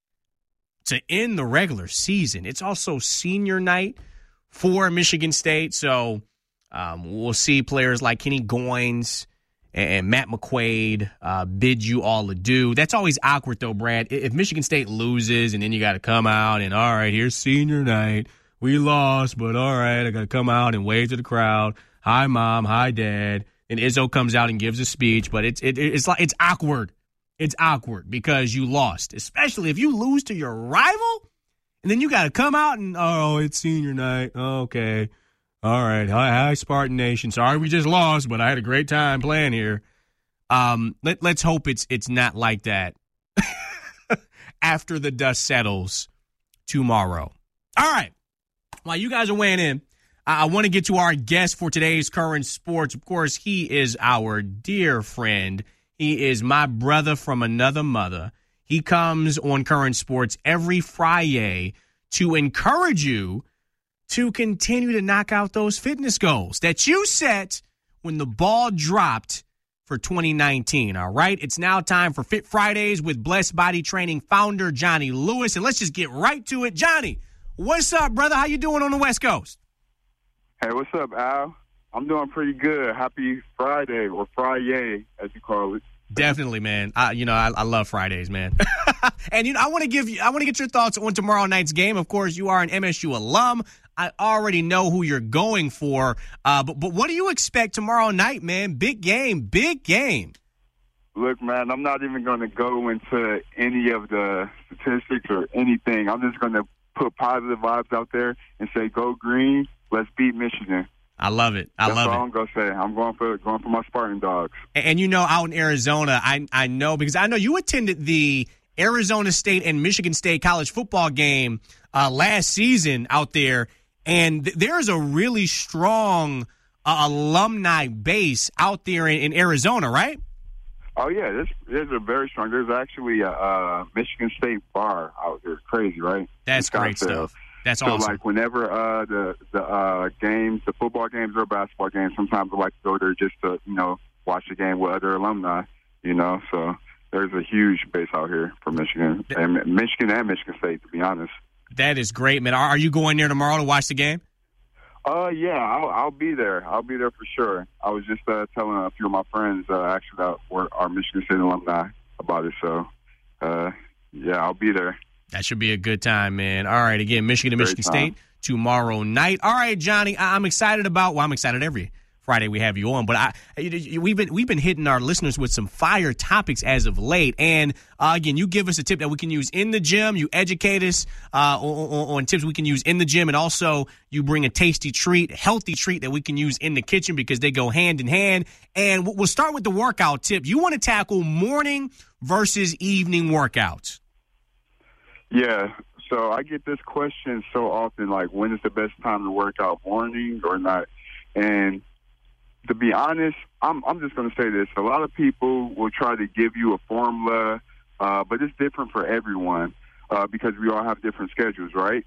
to end the regular season. It's also senior night for Michigan State, so Um, we'll see players like Kenny Goins and Matt McQuaid uh, bid you all adieu. That's always awkward, though, Brad. If Michigan State loses and then you got to come out and, all right, here's senior night. We lost, but all right, I got to come out and wave to the crowd. Hi, Mom. Hi, Dad. And Izzo comes out and gives a speech, but it's it, it's like it's awkward. It's awkward because you lost, especially if you lose to your rival, and then you got to come out and, oh, it's senior night. Okay. All right. Hi, hi, Spartan Nation. Sorry we just lost, but I had a great time playing here. Um, let, let's hope it's it's not like that after the dust settles tomorrow. All right. While you guys are weighing in, I, I want to get to our guest for today's Current Sports. Of course, he is our dear friend. He is my brother from another mother. He comes on Current Sports every Friday to encourage you to continue to knock out those fitness goals that you set when the ball dropped for twenty nineteen, all right? It's now time for Fit Fridays with Blessed Body Training founder Johnny Lewis, and let's just get right to it. Johnny, what's up, brother? How you doing on the West Coast? Hey, what's up, Al? I'm doing pretty good. Happy Friday, or Friday, as you call it. Definitely, man. I, you know, I, I love Fridays, man. And you know, I want to give you, I want to get your thoughts on tomorrow night's game. Of course, you are an M S U alum. I already know who you're going for. Uh, but but what do you expect tomorrow night, man? Big game, big game. Look, man, I'm not even going to go into any of the statistics or anything. I'm just going to put positive vibes out there and say, go green. Let's beat Michigan. I love it. I That's love all it. I'm gonna say. I'm going for going for my Spartan Dogs. And, and you know, out in Arizona, I I know because I know you attended the Arizona State and Michigan State college football game uh, last season out there, and th- there's a really strong uh, alumni base out there in, in Arizona, right? Oh yeah, this there's a very strong. There's actually a, a Michigan State bar out there. Crazy, right? That's In great Scottsdale. stuff. That's so awesome. like whenever uh, the the uh, games, the football games or basketball games, sometimes I like to go there just to you know watch the game with other alumni. You know, so there's a huge base out here for Michigan and Michigan and Michigan State. To be honest, that is great, man. Are, are you going there tomorrow to watch the game? Uh, yeah, I'll, I'll be there. I'll be there for sure. I was just uh, telling a few of my friends uh, actually that were our Michigan State alumni about it. So, uh, yeah, I'll be there. That should be a good time, man. All right, again, Michigan and Great Michigan time. State tomorrow night. All right, Johnny, I- I'm excited about. Well, I'm excited every Friday we have you on, but I we've been we've been hitting our listeners with some fire topics as of late. And uh, again, you give us a tip that we can use in the gym. You educate us uh, on, on, on tips we can use in the gym, and also you bring a tasty treat, healthy treat that we can use in the kitchen because they go hand in hand. And we'll start with the workout tip. You want to tackle morning versus evening workouts. Yeah, so I get this question so often, like, when is the best time to work out, morning or night? And to be honest, I'm I'm just going to say this. A lot of people will try to give you a formula, uh, but it's different for everyone uh, because we all have different schedules, right?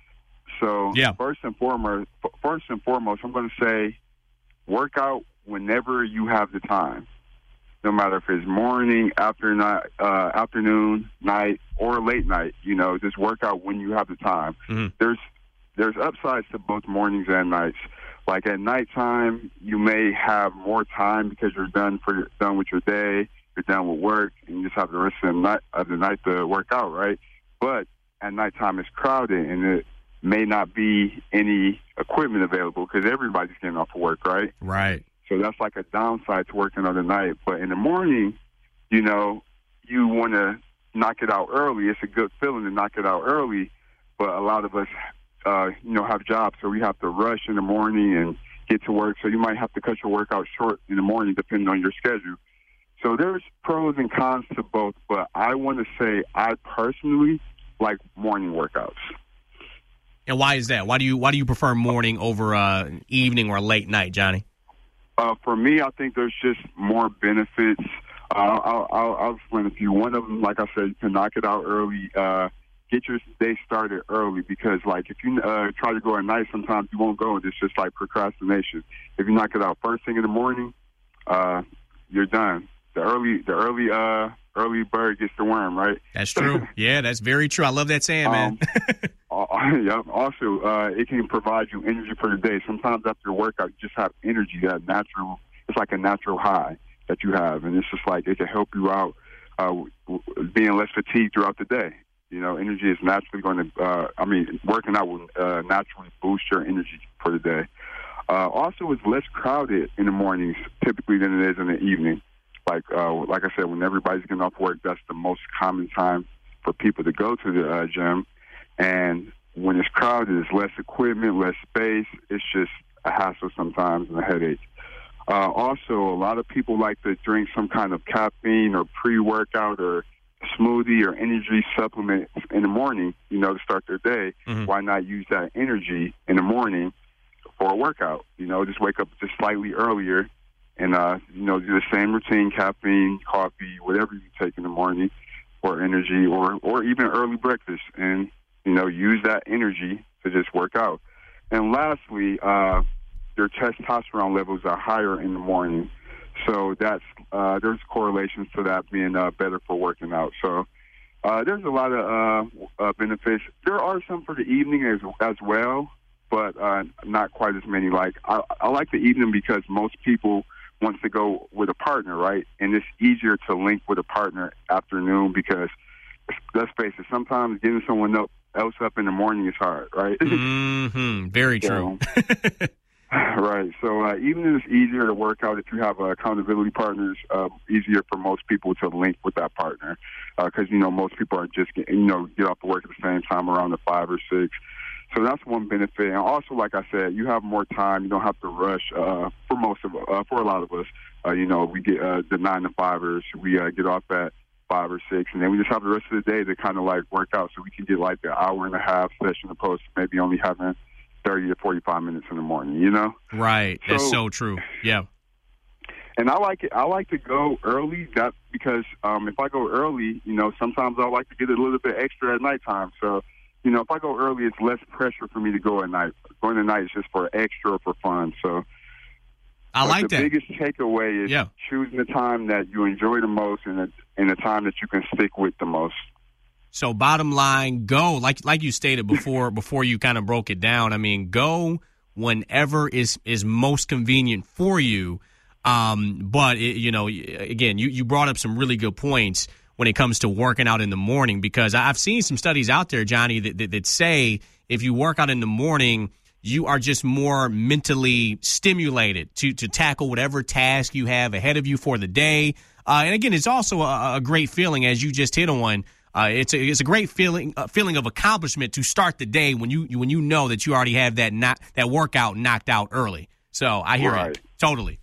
So yeah. first and foremost, first and foremost, I'm going to say work out whenever you have the time. No matter if it's morning, after night, uh, afternoon, night, or late night, you know, just work out when you have the time. Mm-hmm. There's there's upsides to both mornings and nights. Like at nighttime, you may have more time because you're done for your, done with your day, you're done with work, and you just have the rest of the night of the night to work out, right? But at nighttime, it's crowded, and it may not be any equipment available because everybody's getting off of work, right? Right. So that's like a downside to working on the night. But in the morning, you know, you want to knock it out early. It's a good feeling to knock it out early. But a lot of us, uh, you know, have jobs, so we have to rush in the morning and get to work. So you might have to cut your workout short in the morning depending on your schedule. So there's pros and cons to both. But I want to say I personally like morning workouts. And why is that? Why do you why do you prefer morning over uh, evening or late night, Johnny? Uh, for me, I think there's just more benefits. Uh, I'll, I'll, I'll explain a few. One of them, like I said, you can knock it out early. Uh, get your day started early because, like, if you uh, try to go at night, sometimes you won't go. It's just like procrastination. If you knock it out first thing in the morning, uh, you're done. The early, the early, uh, early bird gets the worm, right? That's true. Yeah, that's very true. I love that saying, man. Um, yeah. Also, uh, it can provide you energy for the day. Sometimes after a workout, you just have energy, that natural. It's like a natural high that you have, and it's just like it can help you out, uh, being less fatigued throughout the day. You know, energy is naturally going to. Uh, I mean, working out will uh, naturally boost your energy for the day. Uh, also, it's less crowded in the mornings typically than it is in the evening. Like, uh, like I said, when everybody's getting off work, that's the most common time for people to go to the uh, gym. And when it's crowded, there's less equipment, less space. It's just a hassle sometimes and a headache. Uh, also, a lot of people like to drink some kind of caffeine or pre-workout or smoothie or energy supplement in the morning, you know, to start their day. Mm-hmm. Why not use that energy in the morning for a workout? You know, just wake up just slightly earlier and, uh, you know, do the same routine, caffeine, coffee, whatever you take in the morning for energy or, or even early breakfast. And, you know, use that energy to just work out. And lastly, uh, your testosterone levels are higher in the morning. So that's uh, there's correlations to that being uh, better for working out. So uh, there's a lot of uh, uh, benefits. There are some for the evening as as well, but uh, not quite as many. Like I, I like the evening because most people want to go with a partner, right? And it's easier to link with a partner afternoon because let's face it, sometimes getting someone up else up in the morning is hard, right? Mm-hmm. Very true. So, right. So uh, even if it's easier to work out if you have uh, accountability partners, uh, easier for most people to link with that partner because, uh, you know, most people are just, get, you know, get off to work at the same time around the five or six. So that's one benefit. And also, like I said, you have more time. You don't have to rush uh, for most of uh, for a lot of us. Uh, you know, we get uh, the nine to fivers. We uh, get off at five or six, and then we just have the rest of the day to kind of like work out, so we can get like the hour and a half session opposed to maybe only having thirty to forty-five minutes in the morning. You know, right? So, that's so true. Yeah. And I like it. I like to go early. That because um, if I go early, you know, sometimes I like to get a little bit extra at nighttime. So, you know, if I go early, it's less pressure for me to go at night. Going at night is just for extra or for fun. So, I but like the that. The biggest takeaway is yeah. choosing the time that you enjoy the most and the, and the time that you can stick with the most. So, bottom line, go like like you stated before. before you kind of broke it down. I mean, go whenever is is most convenient for you. Um, but, it, you know, again, you, you brought up some really good points when it comes to working out in the morning, because I've seen some studies out there, Johnny, that, that, that say if you work out in the morning, you are just more mentally stimulated to, to tackle whatever task you have ahead of you for the day. Uh, and, again, it's also a, a great feeling, as you just hit on. Uh, it's a, it's a great feeling uh, feeling of accomplishment to start the day when you when you know that you already have that not, that workout knocked out early. So I hear right. it. Totally.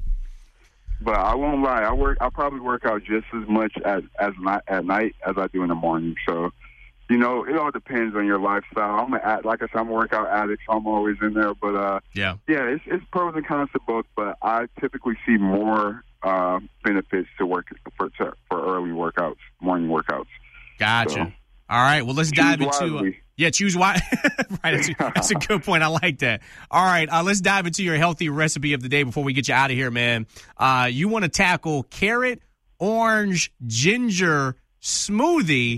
But I won't lie. I work. I probably work out just as much as as not at night as I do in the morning. So, you know, it all depends on your lifestyle. I'm a, like I said, I'm a workout addict, so I'm always in there. But uh, yeah, yeah, it's it's pros and cons to both. But I typically see more uh, benefits to work for to, for early workouts, morning workouts. Gotcha. So, all right. Well, let's dive into. Uh, yeah, choose why. Right. That's, that's a good point. I like that. All right. Uh, let's dive into your healthy recipe of the day before we get you out of here, man. Uh, you want to tackle carrot, orange, ginger smoothie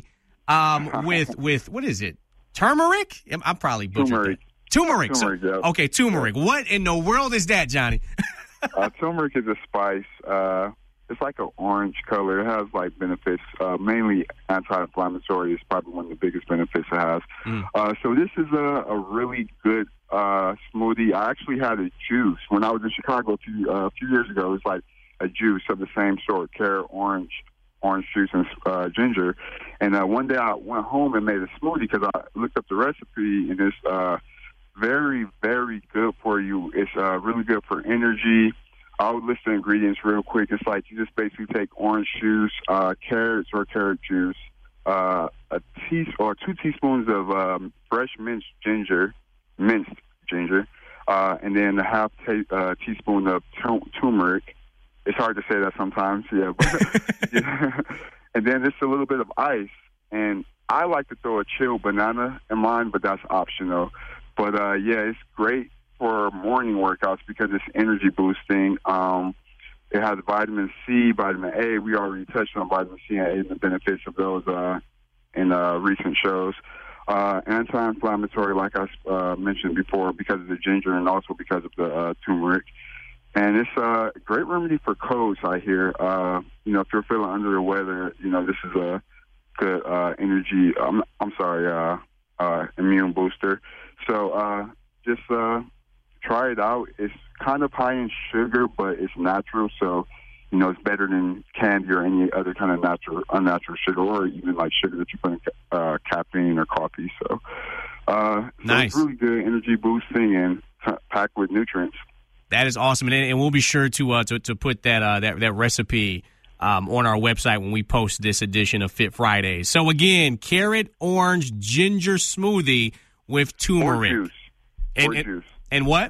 um, with with what is it? Turmeric? I'm, I'm probably butchering turmeric. That. Turmeric. Turmeric. So, yeah. Okay, turmeric. What in the world is that, Johnny? uh, turmeric is a spice. Uh, It's like an orange color. It has like benefits, uh, mainly anti-inflammatory. Is probably one of the biggest benefits it has. Mm. Uh, so this is a, a really good uh, smoothie. I actually had a juice when I was in Chicago a few, uh, a few years ago. It was like a juice of the same sort: carrot, orange, orange juice, and uh, ginger. And uh, one day I went home and made a smoothie because I looked up the recipe, and it's uh, very, very good for you. It's uh, really good for energy. I would list the ingredients real quick. It's like you just basically take orange juice, uh, carrots or carrot juice, uh, a tea or two teaspoons of um, fresh minced ginger, minced ginger, uh, and then a half ta- uh, teaspoon of t- turmeric. It's hard to say that sometimes, yeah. But, yeah. And then just a little bit of ice. And I like to throw a chilled banana in mine, but that's optional. But uh, yeah, it's great for morning workouts because it's energy boosting. Um, it has vitamin C, vitamin A. We already touched on vitamin C and A and the benefits of those uh, in uh, recent shows. Uh, anti-inflammatory, like I uh, mentioned before, because of the ginger and also because of the uh, turmeric. And it's a great remedy for colds, I hear. Uh, you know, if you're feeling under the weather, you know, this is a good uh, energy, um, I'm sorry, uh, uh, immune booster. So uh, just... Uh, Try it out. It's kind of high in sugar, but it's natural, so you know it's better than candy or any other kind of natural, unnatural sugar, or even like sugar that you put in uh, caffeine or coffee. So, uh, so nice. It's really good, energy boosting, and t- packed with nutrients. That is awesome, and, and we'll be sure to uh, to, to put that uh, that that recipe um, on our website when we post this edition of Fit Fridays. So again, carrot, orange, ginger smoothie with turmeric. Or juice. And, or and, juice. And what?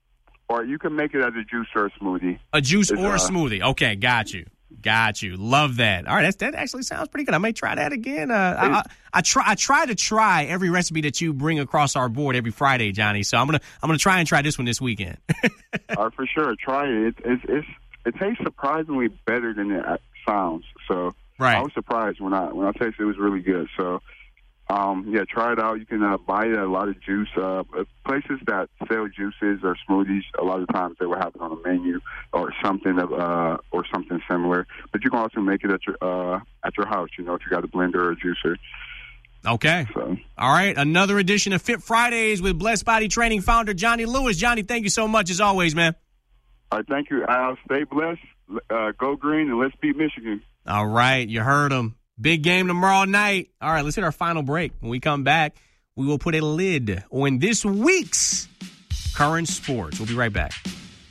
Or you can make it as a juice or a smoothie. A juice it's, or a uh, smoothie. Okay, got you. Got you. Love that. All right, that's, that actually sounds pretty good. I may try that again. Uh, I, I, I try. I try to try every recipe that you bring across our board every Friday, Johnny. So I'm gonna I'm gonna try and try this one this weekend. uh, for sure, try it. It, it. it's it tastes surprisingly better than it sounds. So right. I was surprised when I when I tasted it. It was really good. So. Um, yeah, try it out. You can uh, buy it at a lot of juice uh, places that sell juices or smoothies. A lot of times they will have it on a menu or something of uh, or something similar. But you can also make it at your uh, at your house. You know, if you got a blender or a juicer. Okay. So. All right. Another edition of Fit Fridays with Blessed Body Training founder Johnny Lewis. Johnny, thank you so much as always, man. All right, thank you. Al, stay blessed. Uh, go green and let's beat Michigan. All right, you heard him. Big game tomorrow night. All right, let's hit our final break. When we come back, we will put a lid on this week's Current Sports. We'll be right back.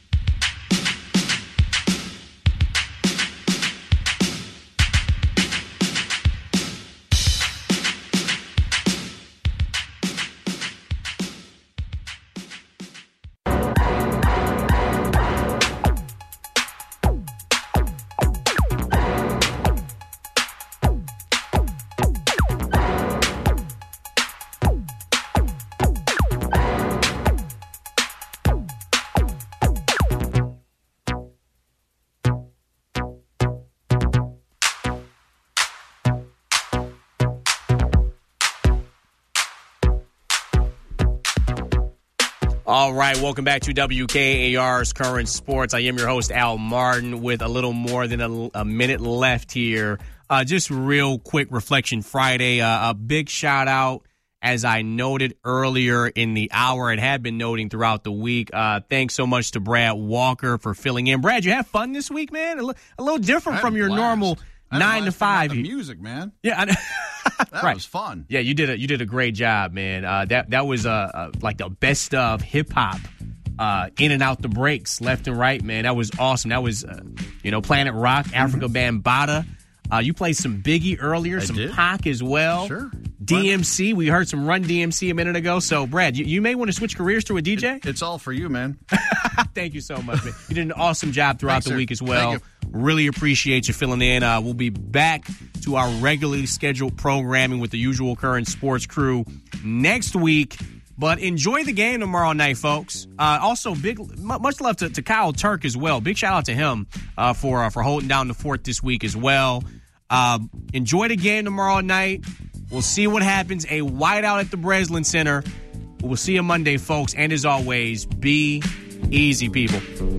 All right, welcome back to W K A R's Current Sports. I am your host, Al Martin, with a little more than a, a minute left here. Uh, just real quick reflection Friday. Uh, a big shout out, as I noted earlier in the hour and had been noting throughout the week. Uh, thanks so much to Brad Walker for filling in. Brad, you have fun this week, man? A, l- a little different from your normal nine to five. The music, man. Yeah, I that right. was fun. Yeah, you did a you did a great job, man. Uh, that that was uh, uh like the best of hip hop, uh, in and out the breaks, left and right, man. That was awesome. That was, uh, you know, Planet Rock, Africa Bambaataa. Uh, you played some Biggie earlier, I some did. Pac as well. Sure. D M C, we heard some Run D M C a minute ago. So, Brad, you, you may want to switch careers to a D J. It, it's all for you, man. Thank you so much, man. You did an awesome job throughout Thanks, the sir. week as well. Thank Really appreciate you filling in. Uh, we'll be back to our regularly scheduled programming with the usual Current Sports crew next week. But enjoy the game tomorrow night, folks. Uh, also, big much love to, to Kyle Turk as well. Big shout out to him uh, for uh, for holding down the fort this week as well. Um, enjoy the game tomorrow night. We'll see what happens. A whiteout at the Breslin Center. We'll see you Monday, folks. And as always, be easy, people.